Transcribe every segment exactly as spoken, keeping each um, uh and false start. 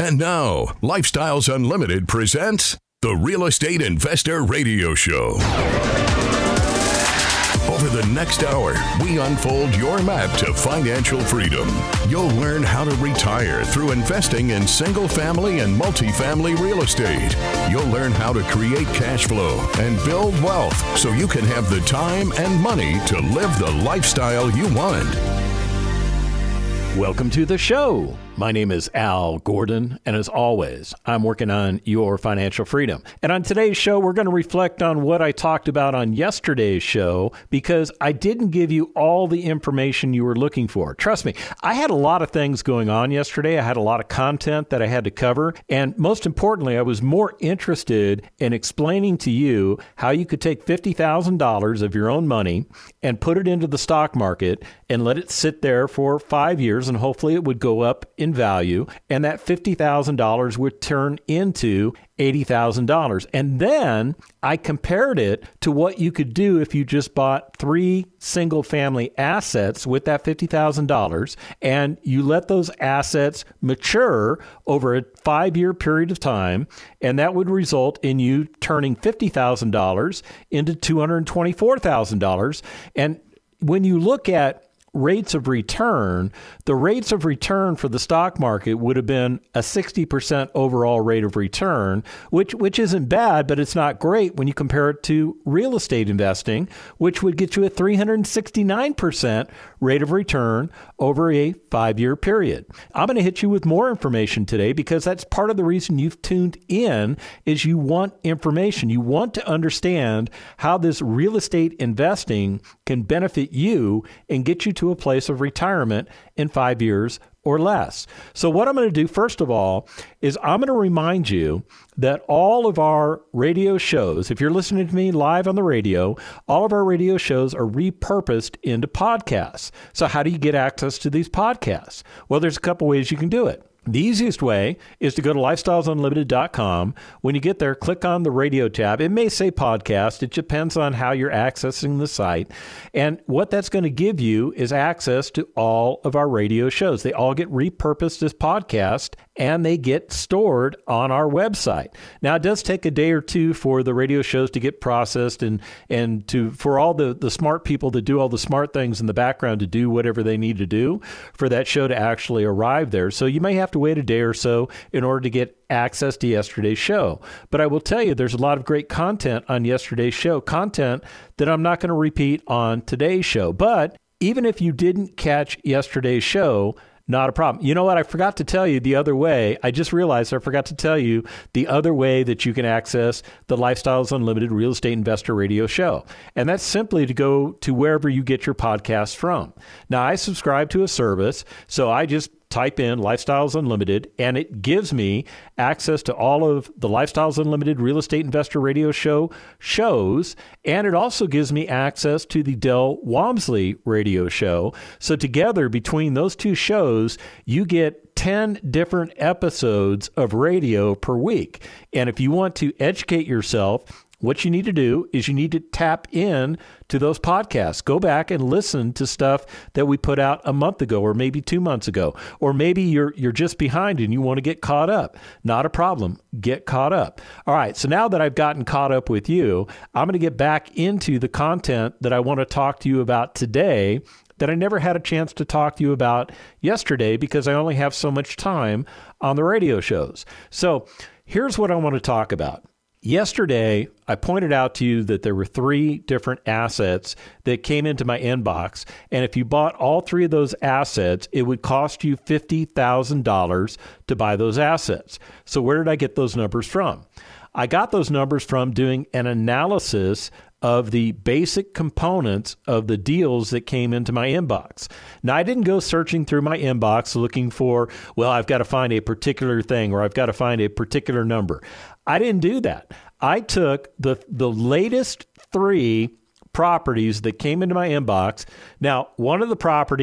And now, Lifestyles Unlimited presents the Real Estate Investor Radio Show. Over the next hour, we unfold your map to financial freedom. You'll learn how to retire through investing in single-family and multifamily real estate. You'll learn how to create cash flow and build wealth so you can have the time and money to live the lifestyle you want. Welcome to the show. My name is Al Gordon, and as always, I'm working on your financial freedom. And on today's show, we're going to reflect on what I talked about on yesterday's show because I didn't give you all the information you were looking for. Trust me, I had a lot of things going on yesterday. I had a lot of content that I had to cover. And most importantly, I was more interested in explaining to you how you could take fifty thousand dollars of your own money and put it into the stock market and let it sit there for five years, and hopefully it would go up in value, and that fifty thousand dollars would turn into eighty thousand dollars. And then I compared it to what you could do if you just bought three single family assets with that fifty thousand dollars, and you let those assets mature over a five-year period of time, and that would result in you turning fifty thousand dollars into two hundred twenty-four thousand dollars. And when you look at rates of return, the rates of return for the stock market would have been a sixty percent overall rate of return, which which isn't bad, but it's not great when you compare it to real estate investing, which would get you a three hundred sixty-nine percent rate of return over a five-year period. I'm going to hit you with more information today because that's part of the reason you've tuned in is you want information. You want to understand how this real estate investing can benefit you and get you to a place of retirement in five years or less. So what I'm going to do, first of all, is I'm going to remind you that all of our radio shows, if you're listening to me live on the radio, all of our radio shows are repurposed into podcasts. So how do you get access to these podcasts? Well, there's a couple ways you can do it. The easiest way is to go to lifestyles unlimited dot com. When you get there, click on the radio tab. It may say podcast. It depends on how you're accessing the site. And what that's going to give you is access to all of our radio shows. They all get repurposed as podcasts, and they get stored on our website. Now, it does take a day or two for the radio shows to get processed and and to for all the, the smart people that do all the smart things in the background to do whatever they need to do for that show to actually arrive there. So you may have to wait a day or so in order to get access to yesterday's show. But I will tell you, there's a lot of great content on yesterday's show, content that I'm not going to repeat on today's show. But even if you didn't catch yesterday's show, not a problem. You know what? I forgot to tell you the other way. I just realized I forgot to tell you the other way that you can access the Lifestyles Unlimited Real Estate Investor Radio Show. And that's simply to go to wherever you get your podcasts from. Now, I subscribe to a service, so I just type in Lifestyles Unlimited, and it gives me access to all of the Lifestyles Unlimited Real Estate Investor Radio Show shows, and it also gives me access to the Del Walmsley Radio Show. So together, between those two shows, you get ten different episodes of radio per week. And if you want to educate yourself, what you need to do is you need to tap in to those podcasts. Go back and listen to stuff that we put out a month ago or maybe two months ago. Or maybe you're you're just behind and you want to get caught up. Not a problem. Get caught up. All right, so now that I've gotten caught up with you, I'm going to get back into the content that I want to talk to you about today that I never had a chance to talk to you about yesterday because I only have so much time on the radio shows. So here's what I want to talk about. Yesterday, I pointed out to you that there were three different assets that came into my inbox. And if you bought all three of those assets, it would cost you fifty thousand dollars to buy those assets. So where did I get those numbers from? I got those numbers from doing an analysis of the basic components of the deals that came into my inbox. Now, I didn't go searching through my inbox looking for, well, I've got to find a particular thing or I've got to find a particular number. I didn't do that. I took the the latest three properties that came into my inbox. Now, one of the properties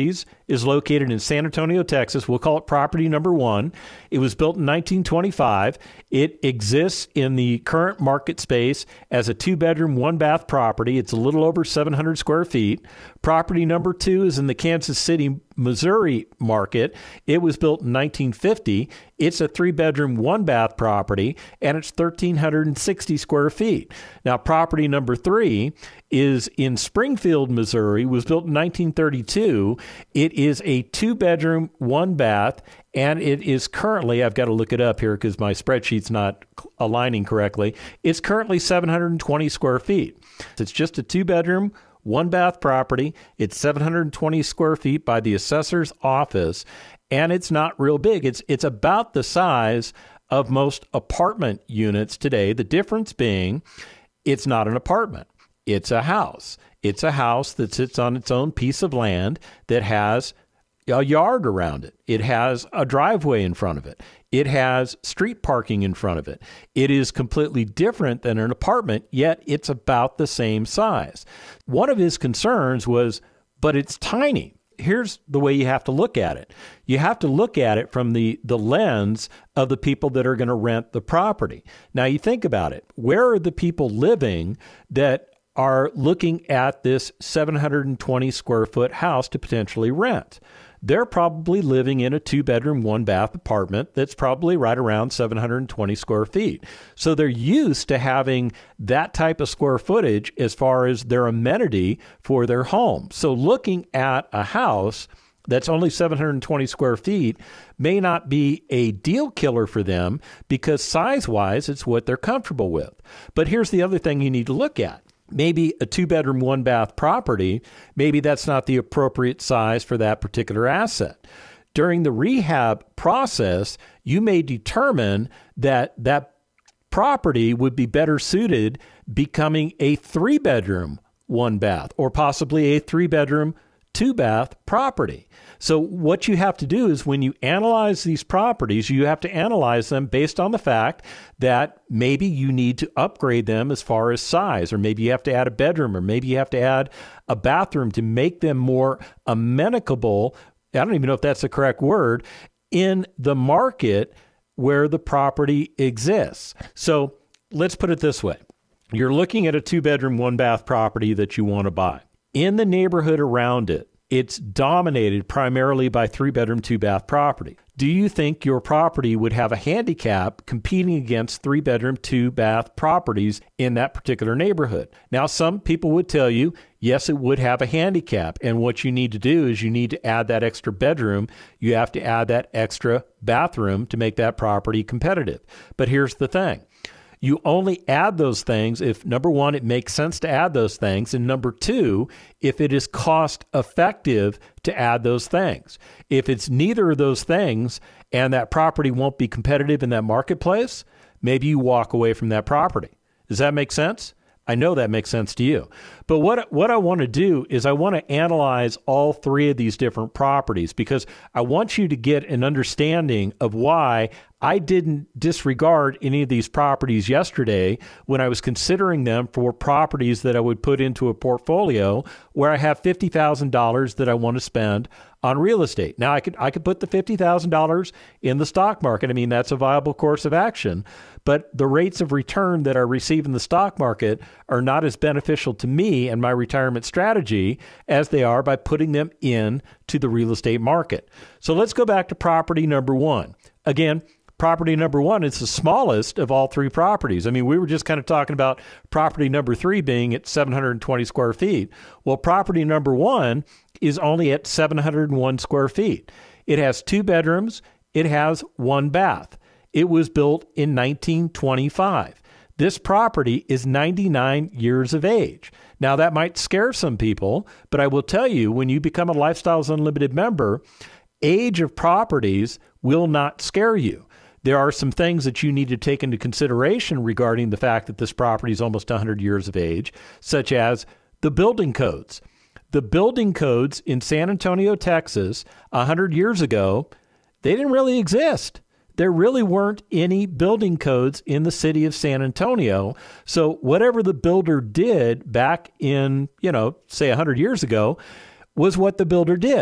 is located in San Antonio, Texas. We'll call it property number one. It was built in nineteen twenty-five. It exists in the current market space as a two-bedroom, one-bath property. It's a little over seven hundred square feet. Property number two is in the Kansas City, Missouri market. It was built in nineteen fifty. It's a three-bedroom, one-bath property, and it's one thousand three hundred sixty square feet. Now, property number three is in Springfield, Missouri, was built in nineteen thirty-two. It is a two-bedroom, one-bath, and it is currently, I've got to look it up here because my spreadsheet's not aligning correctly, it's currently seven hundred twenty square feet. It's just a two-bedroom, one-bath property. It's seven hundred twenty square feet by the assessor's office, and it's not real big. It's it's about the size of most apartment units today. The difference being it's not an apartment. It's a house. It's a house that sits on its own piece of land that has a yard around it. It has a driveway in front of it. It has street parking in front of it. It is completely different than an apartment, yet it's about the same size. One of his concerns was, but it's tiny. Here's the way you have to look at it. You have to look at it from the, the lens of the people that are going to rent the property. Now, you think about it. Where are the people living that are looking at this seven hundred twenty square foot house to potentially rent? They're probably living in a two-bedroom, one-bath apartment that's probably right around seven hundred twenty square feet. So they're used to having that type of square footage as far as their amenity for their home. So looking at a house that's only seven hundred twenty square feet may not be a deal killer for them because size-wise, it's what they're comfortable with. But here's the other thing you need to look at. Maybe a two-bedroom, one-bath property, maybe that's not the appropriate size for that particular asset. During the rehab process, you may determine that that property would be better suited becoming a three-bedroom, one-bath, or possibly a three-bedroom, two-bath property. So what you have to do is when you analyze these properties, you have to analyze them based on the fact that maybe you need to upgrade them as far as size, or maybe you have to add a bedroom, or maybe you have to add a bathroom to make them more amenable. I don't even know if that's the correct word, in the market where the property exists. So let's put it this way. You're looking at a two-bedroom, one-bath property that you want to buy. In the neighborhood around it, it's dominated primarily by three-bedroom, two-bath property. Do you think your property would have a handicap competing against three-bedroom, two-bath properties in that particular neighborhood? Now, some people would tell you, yes, it would have a handicap. And what you need to do is you need to add that extra bedroom. You have to add that extra bathroom to make that property competitive. But here's the thing. You only add those things if, number one, it makes sense to add those things, and number two, if it is cost effective to add those things. If it's neither of those things and that property won't be competitive in that marketplace, maybe you walk away from that property. Does that make sense? I know that makes sense to you. But what what I want to do is I want to analyze all three of these different properties because I want you to get an understanding of why I didn't disregard any of these properties yesterday when I was considering them for properties that I would put into a portfolio where I have fifty thousand dollars that I want to spend on real estate. Now, I could I could put the fifty thousand dollars in the stock market. I mean, that's a viable course of action. But the rates of return that I receive in the stock market are not as beneficial to me and my retirement strategy as they are by putting them in to the real estate market. So let's go back to property number one. Again, property number one is the smallest of all three properties. I mean, we were just kind of talking about property number three being at seven hundred twenty square feet. Well, property number one is only at seven hundred one square feet. It has two bedrooms. It has one bath. It was built in nineteen twenty-five. This property is ninety-nine years of age. Now, that might scare some people, but I will tell you, when you become a Lifestyles Unlimited member, age of properties will not scare you. There are some things that you need to take into consideration regarding the fact that this property is almost one hundred years of age, such as the building codes. The building codes in San Antonio, Texas, one hundred years ago, they didn't really exist. There really weren't any building codes in the city of San Antonio. So whatever the builder did back in, you know, say one hundred years ago was what the builder did.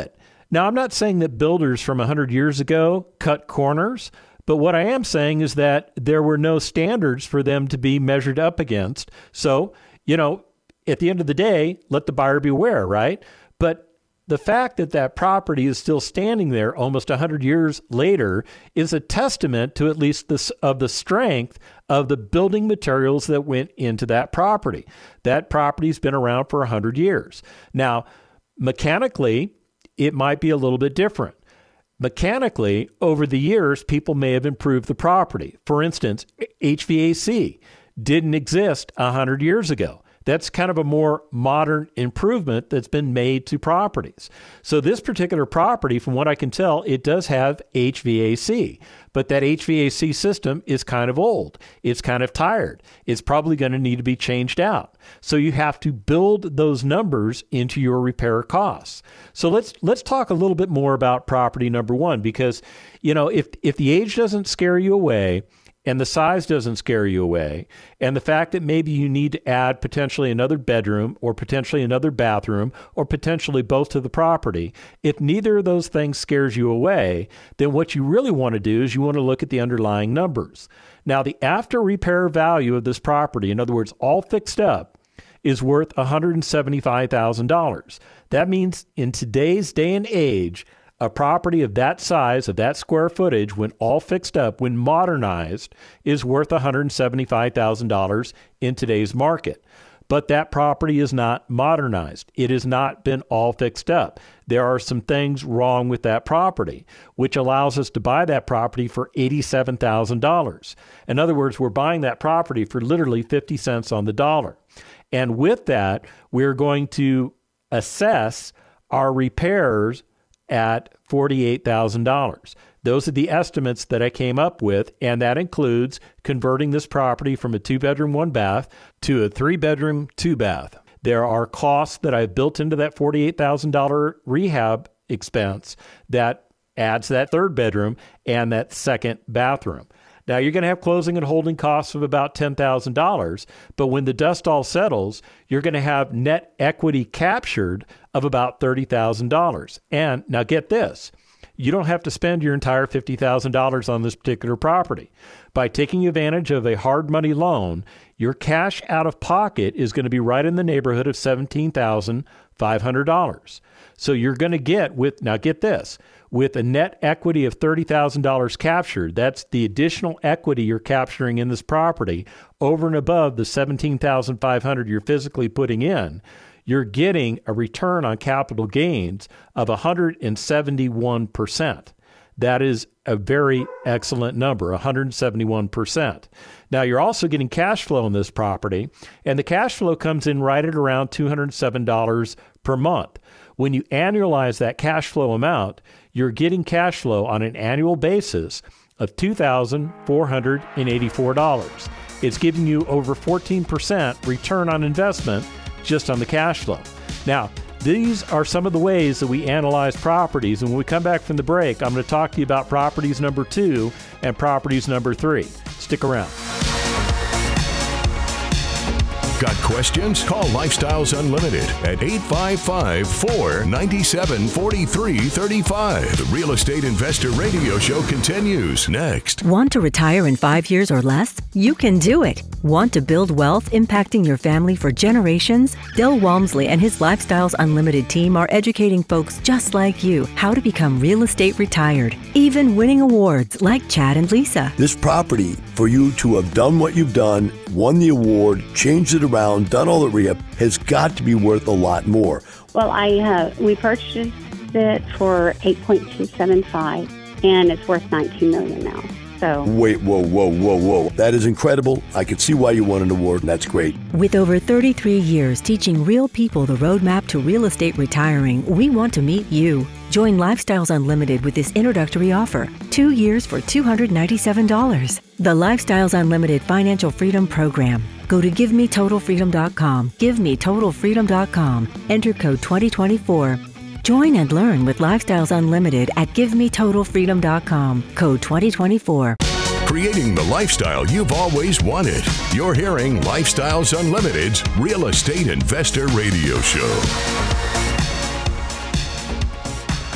Now, I'm not saying that builders from one hundred years ago cut corners, but what I am saying is that there were no standards for them to be measured up against. So, you know, at the end of the day, let the buyer beware, right? But the fact that that property is still standing there almost one hundred years later is a testament to at least this of the strength of the building materials that went into that property. That property's been around for one hundred years. Now, mechanically, it might be a little bit different. Mechanically, over the years, people may have improved the property. For instance, H V A C didn't exist one hundred years ago. That's kind of a more modern improvement that's been made to properties. So this particular property, from what I can tell, it does have H V A C, but that H V A C system is kind of old. It's kind of tired. It's probably going to need to be changed out. So you have to build those numbers into your repair costs. So let's let's talk a little bit more about property number one, because, you know, if if the age doesn't scare you away, and the size doesn't scare you away, and the fact that maybe you need to add potentially another bedroom or potentially another bathroom or potentially both to the property, if neither of those things scares you away, then what you really want to do is you want to look at the underlying numbers. Now, the after repair value of this property, in other words, all fixed up, is worth one hundred seventy-five thousand dollars. That means in today's day and age, a property of that size, of that square footage, when all fixed up, when modernized, is worth one hundred seventy-five thousand dollars in today's market. But that property is not modernized. It has not been all fixed up. There are some things wrong with that property, which allows us to buy that property for eighty-seven thousand dollars. In other words, we're buying that property for literally fifty cents on the dollar. And with that, we're going to assess our repairs at forty-eight thousand dollars. Those are the estimates that I came up with, and that includes converting this property from a two-bedroom, one-bath to a three-bedroom, two-bath. There are costs that I've built into that forty-eight thousand dollars rehab expense that adds that third bedroom and that second bathroom. Now, you're going to have closing and holding costs of about ten thousand dollars, but when the dust all settles, you're going to have net equity captured of about thirty thousand dollars. And now get this, you don't have to spend your entire fifty thousand dollars on this particular property. By taking advantage of a hard money loan, your cash out of pocket is going to be right in the neighborhood of seventeen thousand five hundred dollars. So you're going to get with, now get this, with a net equity of thirty thousand dollars captured, that's the additional equity you're capturing in this property over and above the seventeen thousand five hundred dollars you're physically putting in, you're getting a return on capital gains of one hundred seventy-one percent. That is a very excellent number, one hundred seventy-one percent. Now, you're also getting cash flow in this property, and the cash flow comes in right at around two hundred seven dollars per month. When you annualize that cash flow amount, you're getting cash flow on an annual basis of two thousand four hundred eighty-four dollars. It's giving you over fourteen percent return on investment just on the cash flow. Now, these are some of the ways that we analyze properties. And when we come back from the break, I'm going to talk to you about properties number two and properties number three. Stick around. Got questions? Call Lifestyles Unlimited at eight five five, four nine seven, four three three five. The Real Estate Investor Radio Show continues next. Want to retire in five years or less? You can do it. Want to build wealth impacting your family for generations? Del Walmsley and his Lifestyles Unlimited team are educating folks just like you how to become real estate retired, even winning awards like Chad and Lisa. This property, for you to have done what you've done, won the award, changed it around, done all the rehab, has got to be worth a lot more. Well, I uh, we purchased it for eight point two seven five, and it's worth nineteen million dollars now. So wait, whoa, whoa, whoa, whoa. That is incredible. I can see why you won an award, and that's great. With over thirty-three years teaching real people the roadmap to real estate retiring, we want to meet you. Join Lifestyles Unlimited with this introductory offer. Two years for two hundred ninety-seven dollars. The Lifestyles Unlimited Financial Freedom Program. Go to give me total freedom dot com. give me total freedom dot com. Enter code twenty twenty-four. Join and learn with Lifestyles Unlimited at give me total freedom dot com. Code twenty twenty-four. Creating the lifestyle you've always wanted. You're hearing Lifestyles Unlimited's Real Estate Investor Radio Show.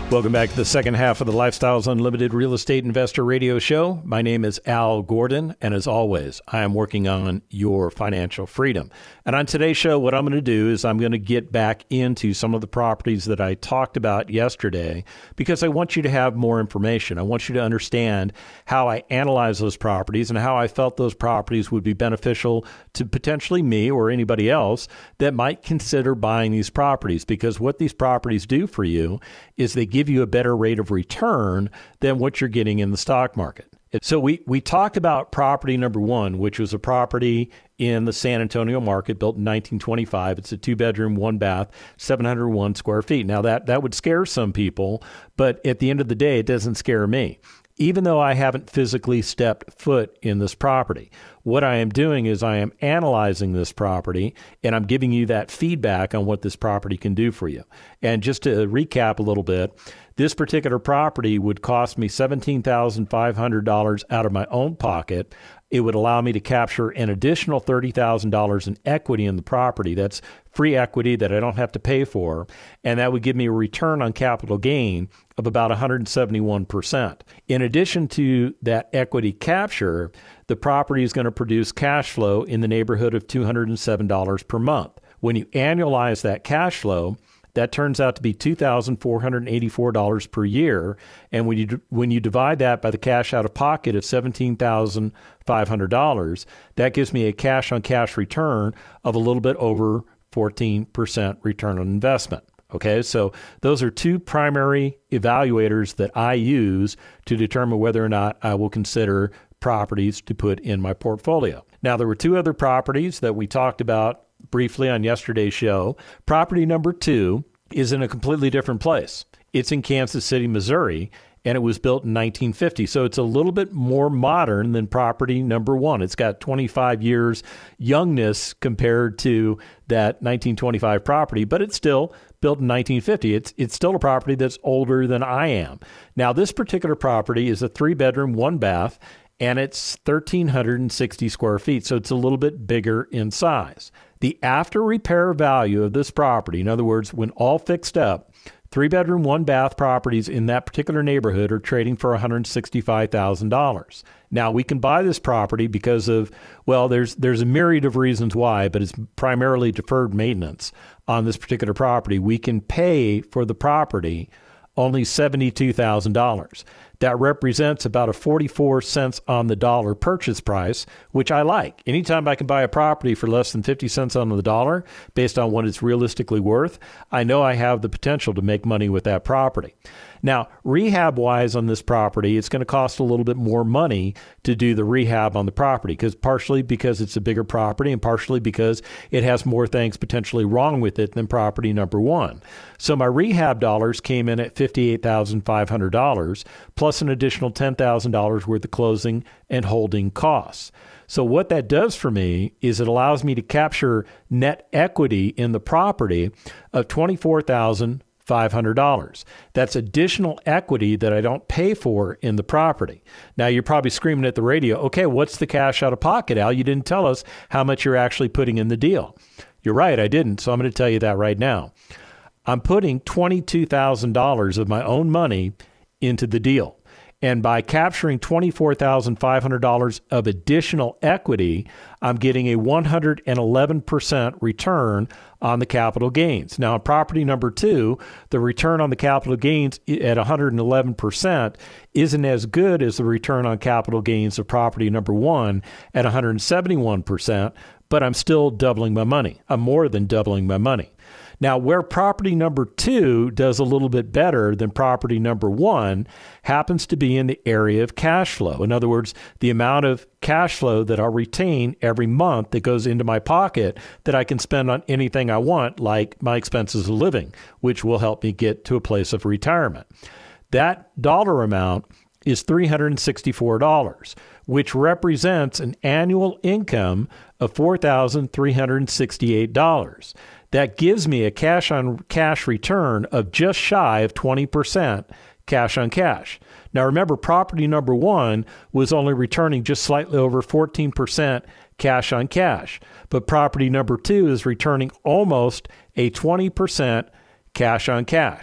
Welcome back to the second half of the Lifestyles Unlimited Real Estate Investor Radio Show. My name is Al Gordon, and as always, I am working on your financial freedom. And on today's show, what I'm going to do is I'm going to get back into some of the properties that I talked about yesterday because I want you to have more information. I want you to understand how I analyze those properties and how I felt those properties would be beneficial to potentially me or anybody else that might consider buying these properties, because what these properties do for you is they give you a better rate of return than what you're getting in the stock market. So we, we talked about property number one, which was a property in the San Antonio market built in nineteen twenty-five. It's a two-bedroom, one-bath, seven hundred one square feet. Now, that, that would scare some people, but at the end of the day, it doesn't scare me. Even though I haven't physically stepped foot in this property, what I am doing is I am analyzing this property, and I'm giving you that feedback on what this property can do for you. And just to recap a little bit, this particular property would cost me seventeen thousand five hundred dollars out of my own pocket. It would allow me to capture an additional thirty thousand dollars in equity in the property. That's free equity that I don't have to pay for. And that would give me a return on capital gain of about one hundred seventy-one percent. In addition to that equity capture, the property is going to produce cash flow in the neighborhood of two hundred seven dollars per month. When you annualize that cash flow, that turns out to be two thousand four hundred eighty-four dollars per year. And when you when you divide that by the cash out of pocket of seventeen thousand five hundred dollars, that gives me a cash on cash return of a little bit over fourteen percent return on investment. Okay, so those are two primary evaluators that I use to determine whether or not I will consider properties to put in my portfolio. Now, there were two other properties that we talked about briefly on yesterday's show. Property number two is in a completely different place. It's in Kansas City, Missouri, and it was built in nineteen fifty. So it's a little bit more modern than property number one. It's got twenty-five years youngness compared to that nineteen twenty-five property, but it's still built in nineteen fifty. It's it's still a property that's older than I am. Now, this particular property is a three-bedroom, one-bath, and it's one thousand three hundred sixty square feet, so it's a little bit bigger in size. The after-repair value of this property, in other words, when all fixed up, three-bedroom, one-bath properties in that particular neighborhood are trading for one hundred sixty-five thousand dollars. Now, we can buy this property because of, well, there's there's a myriad of reasons why, but it's primarily deferred maintenance on this particular property. We can pay for the property only seventy-two thousand dollars. That represents about a forty-four cents on the dollar purchase price, which I like. Anytime I can buy a property for less than fifty cents on the dollar based on what it's realistically worth, I know I have the potential to make money with that property. Now, rehab-wise on this property, it's going to cost a little bit more money to do the rehab on the property, because partially because it's a bigger property and partially because it has more things potentially wrong with it than property number one. So my rehab dollars came in at fifty-eight thousand five hundred dollars, plus an additional ten thousand dollars worth of closing and holding costs. So what that does for me is it allows me to capture net equity in the property of twenty-four thousand five hundred dollars. That's additional equity that I don't pay for in the property. Now, you're probably screaming at the radio, okay, what's the cash out of pocket, Al? You didn't tell us how much you're actually putting in the deal. You're right, I didn't, so I'm going to tell you that right now. I'm putting twenty-two thousand dollars of my own money into the deal. And by capturing twenty-four thousand five hundred dollars of additional equity, I'm getting a one hundred eleven percent return on the capital gains. Now, on property number two, the return on the capital gains at one hundred eleven percent isn't as good as the return on capital gains of property number one at one hundred seventy-one percent, but I'm still doubling my money. I'm more than doubling my money. Now, where property number two does a little bit better than property number one happens to be in the area of cash flow. In other words, the amount of cash flow that I'll retain every month that goes into my pocket that I can spend on anything I want, like my expenses of living, which will help me get to a place of retirement. That dollar amount is three hundred sixty-four dollars, which represents an annual income of four thousand three hundred sixty-eight dollars. That gives me a cash on cash return of just shy of twenty percent cash on cash. Now, remember, property number one was only returning just slightly over fourteen percent cash on cash, but property number two is returning almost a twenty percent cash on cash.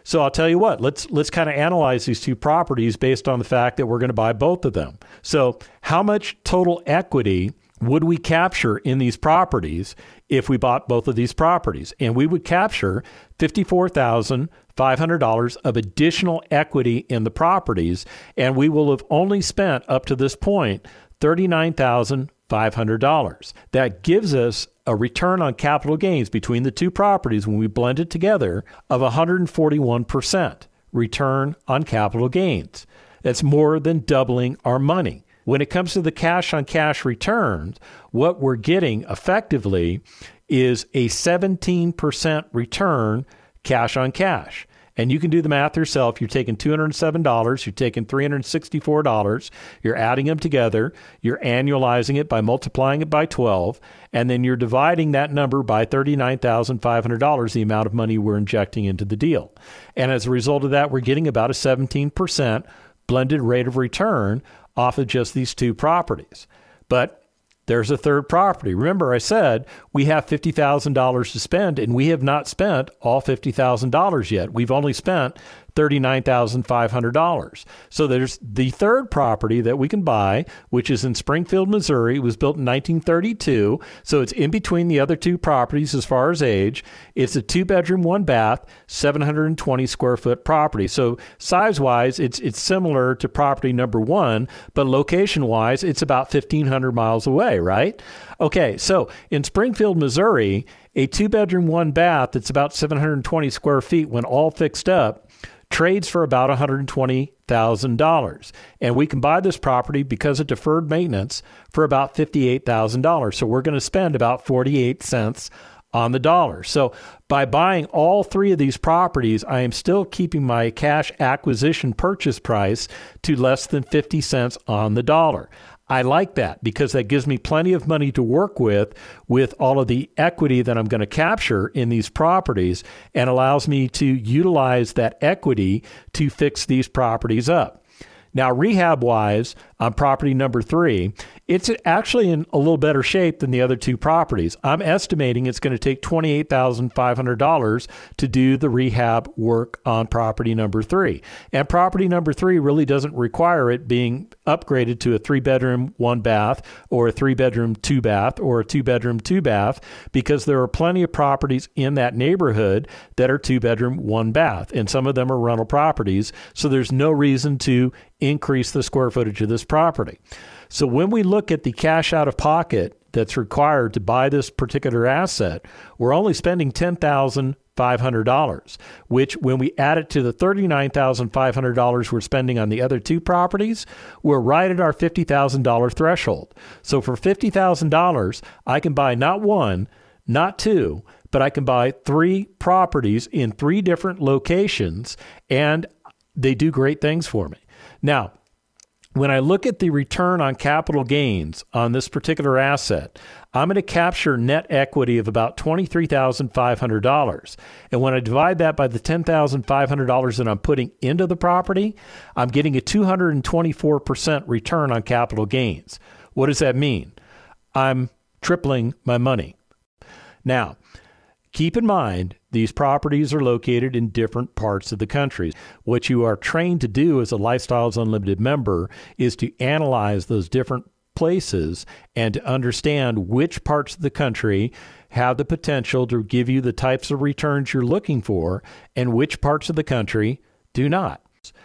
So I'll tell you what, let's let's kind of analyze these two properties based on the fact that we're going to buy both of them. So how much total equity would we capture in these properties if we bought both of these properties? And we would capture fifty-four thousand five hundred dollars of additional equity in the properties, and we will have only spent up to this point thirty-nine thousand five hundred dollars. That gives us a return on capital gains between the two properties when we blend it together of one hundred forty-one percent return on capital gains. That's more than doubling our money. When it comes to the cash on cash returns, what we're getting effectively is a seventeen percent return cash on cash. And you can do the math yourself. You're taking two hundred seven dollars, you're taking three hundred sixty-four dollars, you're adding them together, you're annualizing it by multiplying it by twelve, and then you're dividing that number by thirty-nine thousand five hundred dollars, the amount of money we're injecting into the deal. And as a result of that, we're getting about a seventeen percent blended rate of return off of just these two properties. But there's a third property. Remember, I said we have fifty thousand dollars to spend, and we have not spent all fifty thousand dollars yet. We've only spent thirty-nine thousand five hundred dollars. So there's the third property that we can buy, which is in Springfield, Missouri. It was built in nineteen thirty-two, so it's in between the other two properties as far as age. It's a two-bedroom, one-bath, seven hundred twenty square foot property. So size-wise, it's it's similar to property number one, but location-wise, it's about fifteen hundred miles away, right? Okay, so in Springfield, Missouri, a two-bedroom, one-bath that's about seven hundred twenty square feet when all fixed up trades for about one hundred twenty thousand dollars. And we can buy this property because of deferred maintenance for about fifty-eight thousand dollars. So we're going to spend about forty-eight cents on the dollar. So by buying all three of these properties, I am still keeping my cash acquisition purchase price to less than fifty cents on the dollar. I like that because that gives me plenty of money to work with, with all of the equity that I'm going to capture in these properties, and allows me to utilize that equity to fix these properties up. Now, rehab-wise, on property number three, it's actually in a little better shape than the other two properties. I'm estimating it's going to take twenty-eight thousand five hundred dollars to do the rehab work on property number three. And property number three really doesn't require it being upgraded to a three-bedroom, one-bath, or a three-bedroom, two-bath, or a two-bedroom, two-bath, because there are plenty of properties in that neighborhood that are two-bedroom, one-bath, and some of them are rental properties, so there's no reason to increase the square footage of this property. So when we look at the cash out of pocket that's required to buy this particular asset, we're only spending ten thousand five hundred dollars, which when we add it to the thirty-nine thousand five hundred dollars we're spending on the other two properties, we're right at our fifty thousand dollars threshold. So for fifty thousand dollars, I can buy not one, not two, but I can buy three properties in three different locations, and they do great things for me. Now, when I look at the return on capital gains on this particular asset, I'm going to capture net equity of about twenty-three thousand five hundred dollars. And when I divide that by the ten thousand five hundred dollars that I'm putting into the property, I'm getting a two hundred twenty-four percent return on capital gains. What does that mean? I'm tripling my money. Now, keep in mind, these properties are located in different parts of the country. What you are trained to do as a Lifestyles Unlimited member is to analyze those different places and to understand which parts of the country have the potential to give you the types of returns you're looking for and which parts of the country do not.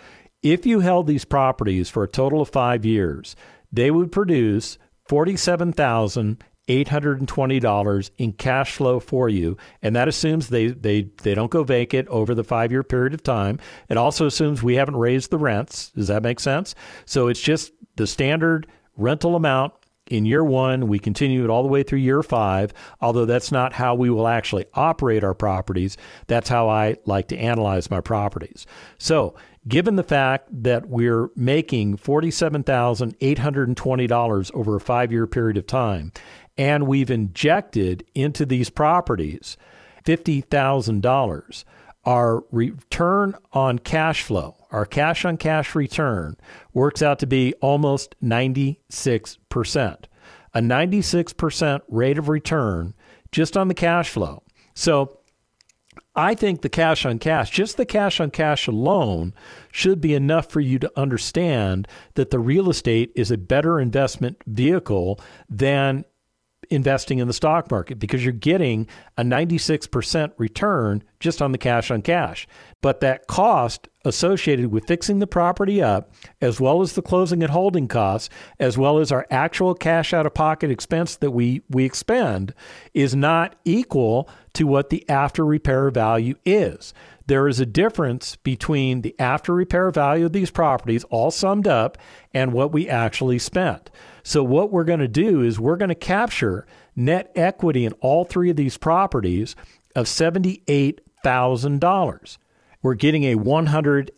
If you held these properties for a total of five years, they would produce forty-seven thousand eight hundred twenty dollars in cash flow for you, and that assumes they, they, they don't go vacant over the five-year period of time. It also assumes we haven't raised the rents. Does that make sense? So it's just the standard rental amount in year one. We continue it all the way through year five, although that's not how we will actually operate our properties. That's how I like to analyze my properties. So given the fact that we're making forty-seven thousand eight hundred twenty dollars over a five-year period of time, and we've injected into these properties fifty thousand dollars, our return on cash flow, our cash on cash return, works out to be almost ninety-six percent. A ninety-six percent rate of return just on the cash flow. So I think the cash on cash, just the cash on cash alone, should be enough for you to understand that the real estate is a better investment vehicle than investing in the stock market, because you're getting a ninety-six percent return just on the cash on cash. But that cost associated with fixing the property up, as well as the closing and holding costs, as well as our actual cash out of pocket expense that we, we expend, is not equal to what the after repair value is. There is a difference between the after repair value of these properties, all summed up, and what we actually spent. So what we're going to do is we're going to capture net equity in all three of these properties of seventy-eight thousand dollars. We're getting a one hundred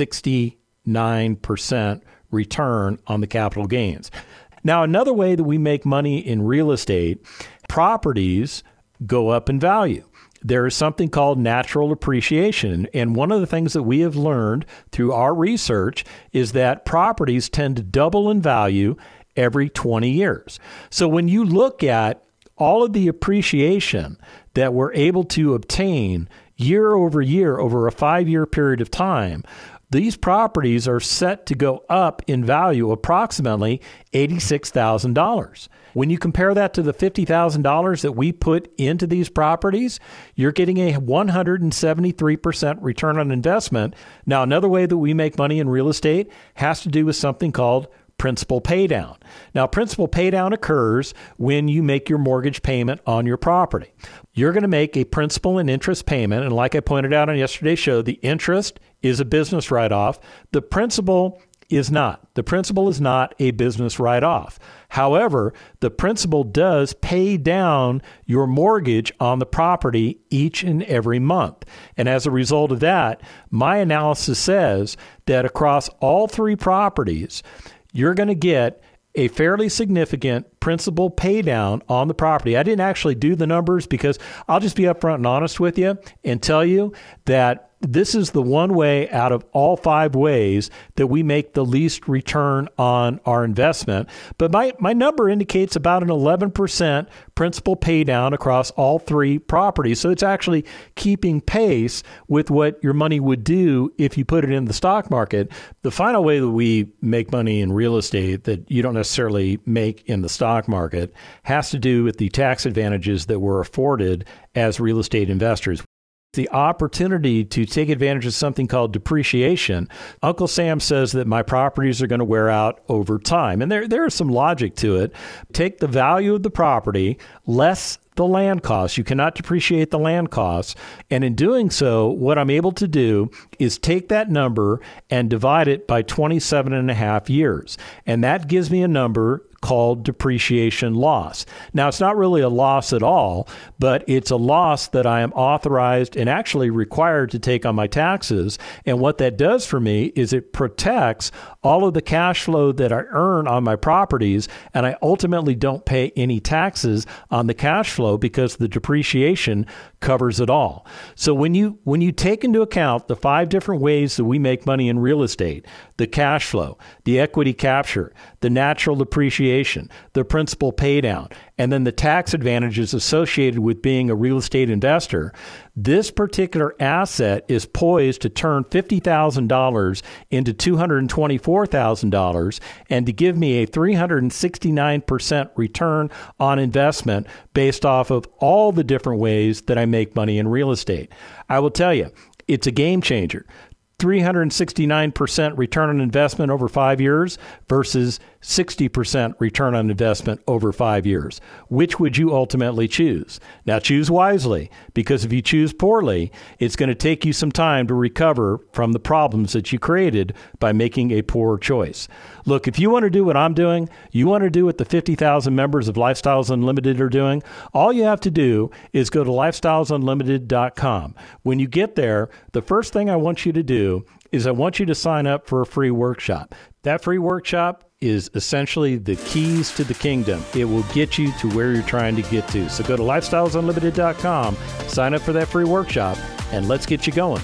sixty-nine percent return on the capital gains. Now, another way that we make money in real estate, properties go up in value. There is something called natural appreciation. And one of the things that we have learned through our research is that properties tend to double in value every twenty years. So when you look at all of the appreciation that we're able to obtain year over year over a five-year period of time, these properties are set to go up in value approximately eighty-six thousand dollars. When you compare that to the fifty thousand dollars that we put into these properties, you're getting a one hundred seventy-three percent return on investment. Now, another way that we make money in real estate has to do with something called principal paydown. Now, principal paydown occurs when you make your mortgage payment on your property. You're going to make a principal and interest payment. And like I pointed out on yesterday's show, the interest is a business write-off. The principal is not. The principal is not a business write-off. However, the principal does pay down your mortgage on the property each and every month. And as a result of that, my analysis says that across all three properties, you're going to get a fairly significant principal pay down on the property. I didn't actually do the numbers because I'll just be upfront and honest with you and tell you that this is the one way out of all five ways that we make the least return on our investment. But my, my number indicates about an eleven percent principal pay down across all three properties. So it's actually keeping pace with what your money would do if you put it in the stock market. The final way that we make money in real estate that you don't necessarily make in the stock market has to do with the tax advantages that we're afforded as real estate investors. The opportunity to take advantage of something called depreciation. Uncle Sam says that my properties are going to wear out over time. And there, there is some logic to it. Take the value of the property less the land costs. You cannot depreciate the land costs. And in doing so, what I'm able to do is take that number and divide it by twenty-seven and a half years. And that gives me a number called depreciation loss. Now, it's not really a loss at all, but it's a loss that I am authorized and actually required to take on my taxes. And what that does for me is it protects all of the cash flow that I earn on my properties, and I ultimately don't pay any taxes on the cash flow because the depreciation covers it all. So when you when you take into account the five different ways that we make money in real estate, the cash flow, the equity capture, the natural appreciation, the principal pay down, and then the tax advantages associated with being a real estate investor, this particular asset is poised to turn fifty thousand dollars into two hundred twenty-four thousand dollars and to give me a three hundred sixty-nine percent return on investment based off of all the different ways that I make money in real estate. I will tell you, it's a game changer. three hundred sixty-nine percent return on investment over five years versus sixty percent return on investment over five years. Which would you ultimately choose? Now, choose wisely, because if you choose poorly, it's going to take you some time to recover from the problems that you created by making a poor choice. Look, if you want to do what I'm doing, you want to do what the fifty thousand members of Lifestyles Unlimited are doing, all you have to do is go to lifestyles unlimited dot com. When you get there, the first thing I want you to do is I want you to sign up for a free workshop. That free workshop is essentially the keys to the kingdom. It will get you to where you're trying to get to. So go to lifestyles unlimited dot com, sign up for that free workshop, and let's get you going.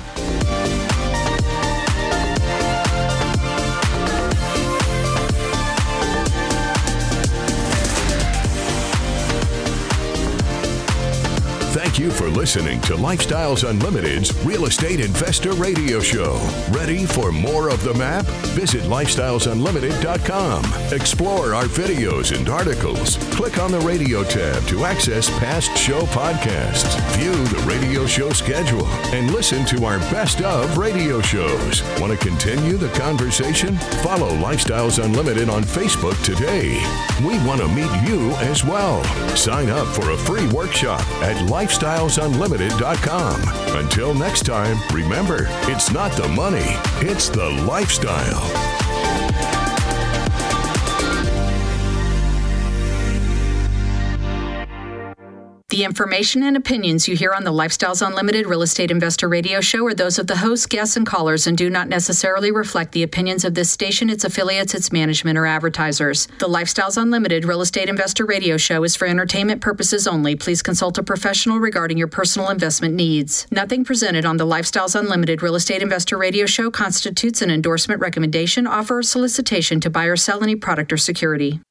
Thank Thank you for listening to Lifestyles Unlimited's Real Estate Investor Radio Show. Ready for more of the map? Visit lifestyles unlimited dot com. Explore our videos and articles. Click on the radio tab to access past show podcasts. View the radio show schedule and listen to our best of radio shows. Want to continue the conversation? Follow Lifestyles Unlimited on Facebook today. We want to meet you as well. Sign up for a free workshop at lifestyles unlimited dot com. Until next time, remember, it's not the money, it's the lifestyle. The information and opinions you hear on the Lifestyles Unlimited Real Estate Investor Radio Show are those of the hosts, guests, and callers and do not necessarily reflect the opinions of this station, its affiliates, its management, or advertisers. The Lifestyles Unlimited Real Estate Investor Radio Show is for entertainment purposes only. Please consult a professional regarding your personal investment needs. Nothing presented on the Lifestyles Unlimited Real Estate Investor Radio Show constitutes an endorsement, recommendation, offer, or solicitation to buy or sell any product or security.